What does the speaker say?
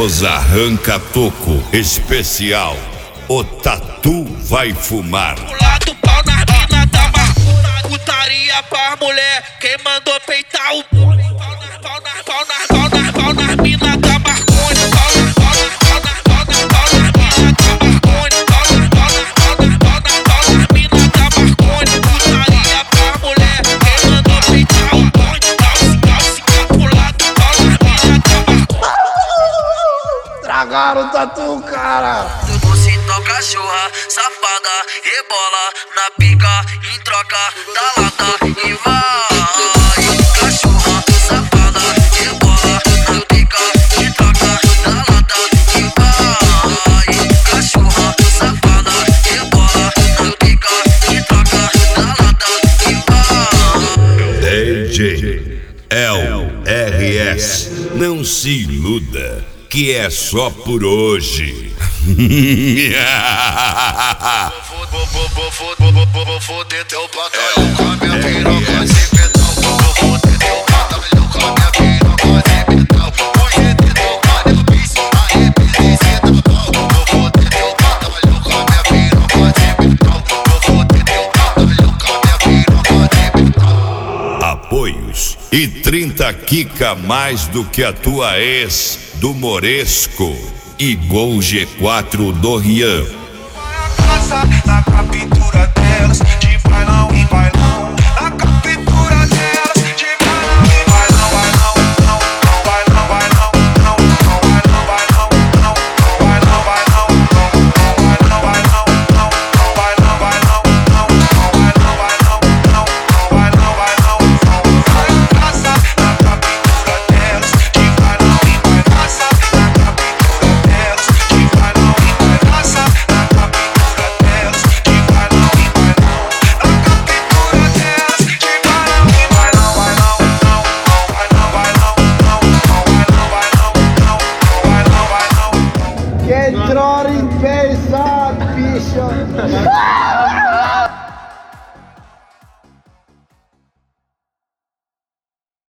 Os arranca-toco especial. O Tatu vai fumar. Pular do pau na mina da macuna. Putaria pra mulher. Quem mandou peitar o pau na mina da macuna. Pau na mina da macuna. Putaria pra mulher. Quem mandou peitar o pau. Pular do pau na mina da macuna. Tragaram o Tatu, cara. Você toca cachorra, safada, rebola na pica, em troca da lata e vai. Cachorra, safada, rebola na pica, em troca da lata e vai. Cachorra, safada, rebola na pica, em troca da lata e vai. DJ LRS, não se iluda que é só por hoje. Vou foder teu batalhão com a minha piroca sem pedal. Vou foder teu batalhão com a minha piroca sem pedal. Hoje te tocar eu piso, aí pisei da pau. Vou foder teu batalhão com a minha piroca sem pedal. Vou foder teu batalhão com a minha piroca sem pedal. Apoios e 30 quica mais do que a tua ex do Moresco e Gol G4 do Rian. Tá com a pintura